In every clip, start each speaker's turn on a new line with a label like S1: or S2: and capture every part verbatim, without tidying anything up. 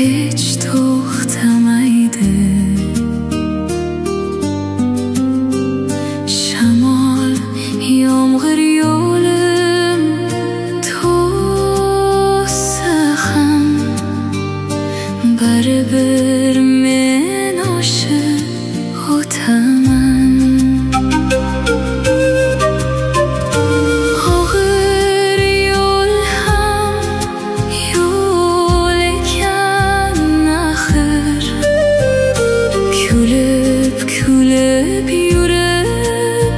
S1: Hiç to'xtamaydi. Shamol, yomg'ir yo'lim to'ssa ham baribir men oshib o'taman. Kulib yurib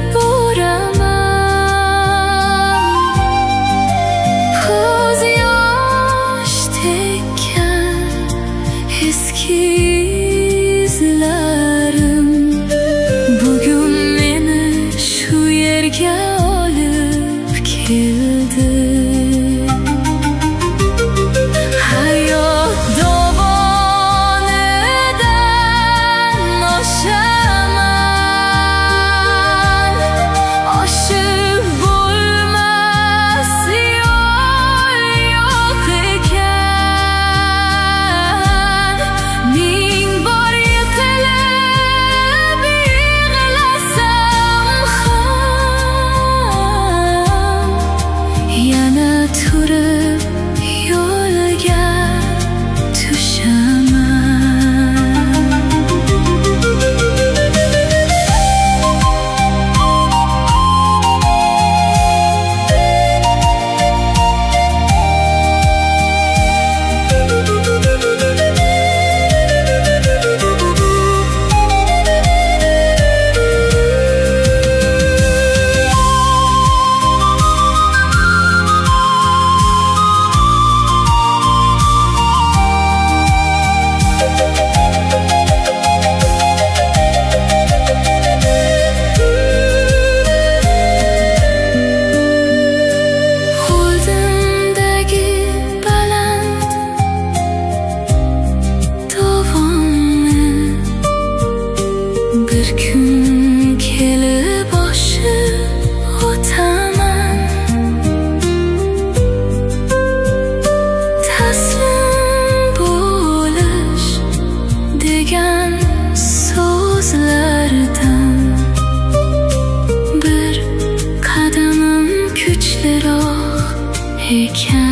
S1: boraman. Ko'z yosh tekkan eski izlarim bugun meni shu yerga olib keldi. Hayot dovonidan oshaman, oshib bo'lmas yo'l yo'q ekan. Ming bor yiqilib yig'lasam ham yana turib yo'lga tushaman. Bir kun kelib oshib o'taman. Taslim bo'lish degan so'zlardan bir qadamim kuchliroq ekan.